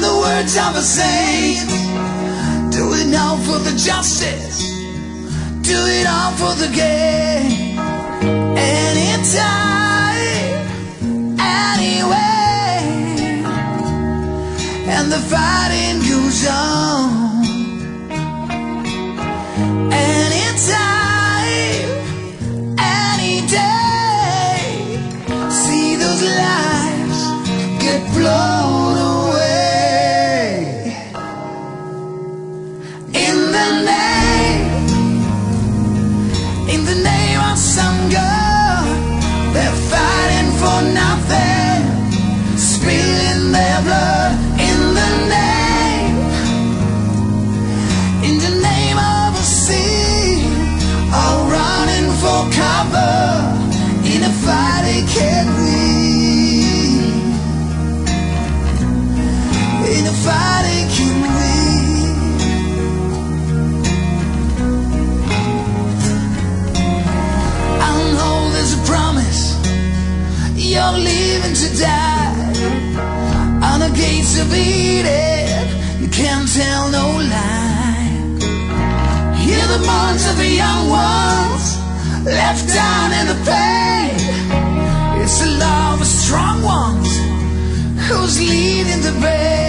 the words of a saint. Do it now for the justice, do it all for the gain. Anytime, anyway, and the fighting goes on. Anytime, any day, see those lives get blown away. In the name of some God, they're fighting for nothing, spilling their blood. In the name of a sin, all running for cover in a fight they can't win. In a fight they can't win. I know there's a promise, you're leaving to die. On the gates of Eden, you can't tell no lie. Hear the moans of the young ones left down in the pain. It's the love of strong ones who's leading the way.